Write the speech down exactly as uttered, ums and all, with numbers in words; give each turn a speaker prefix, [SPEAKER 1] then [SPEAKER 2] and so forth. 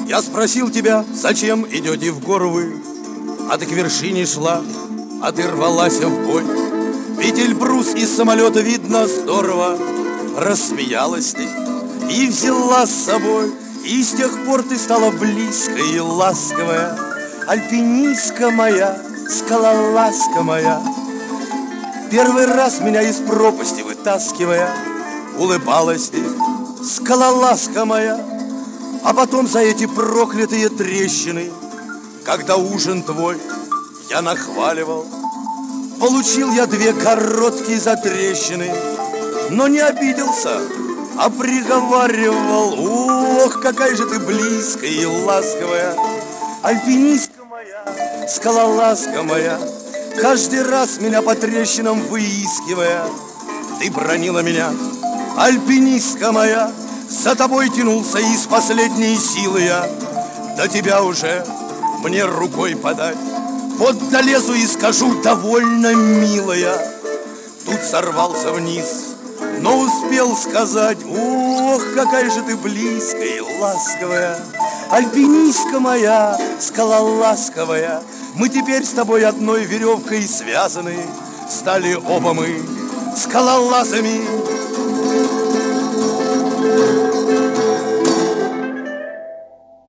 [SPEAKER 1] Я спросил тебя, зачем идете в гору вы? А ты к вершине шла, а ты рвалась в бой. Ведь Эльбрус из самолета видно здорово. Рассмеялась ты и взяла с собой. И с тех пор ты стала близкая и ласковая. Альпинистка моя, скалолазка моя. Первый раз меня из пропасти вытаскивая, улыбалась ты, скалолазка моя. А потом за эти проклятые трещины, когда ужин твой я нахваливал, получил я две короткие затрещины, но не обиделся, а приговаривал: ох, какая же ты близкая и ласковая, альпинистка моя, скалолазка моя. Каждый раз меня по трещинам выискивая, ты бранила меня: альпинистка моя. За тобой тянулся из последней силы я, до тебя уже мне рукой подать. Вот долезу и скажу: довольно милая. Тут сорвался вниз, но успел сказать: ох, какая же ты близкая и ласковая, альпинистка моя, скалолазковая. Мы теперь с тобой одной веревкой связаны, стали оба мы скалолазами.